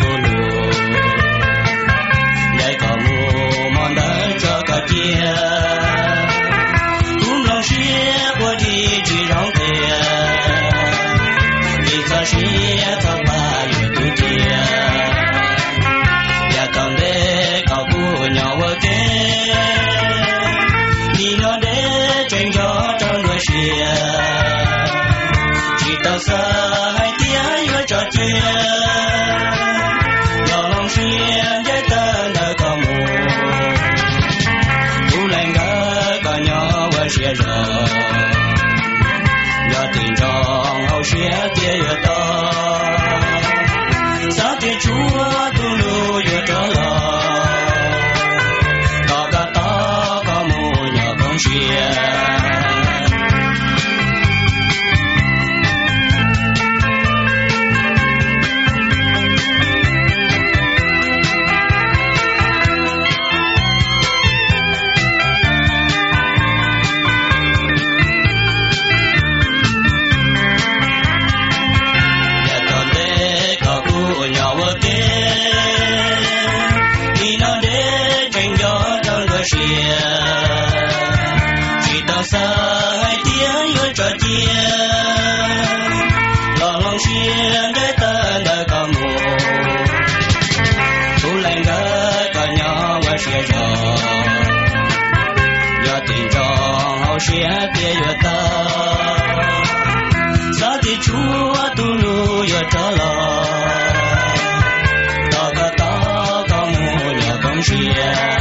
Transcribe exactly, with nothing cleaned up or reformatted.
lù nhảy cả mù mòn đỡ cho cả chia cũng lòng xia qua đi chỉ rong kia vì ta xia ta ba yêu tu chia ya cầm để cao cu nhau ở kế đi nó để tranh gió trong người xia chỉ tao xa hai tiếng yêu cho chia lòng xia dễ tên nơi có mù tu lành gỡ có nhỏ và xia rồi nhớ tình trong hậu xia kia yêu to sao thì chúa tu lu yêu trở lo có cả to có mù nhỏ con xia chỉ tao xa hai tiếng yêu cho chia lòng lòng xia để tên đời có mù tu lành gỡ có nhỏ và xia gió do tình trong hậu xia kia yêu ta sao thì chúa tu lu yêu trở lo to có to có mù nhỏ con xia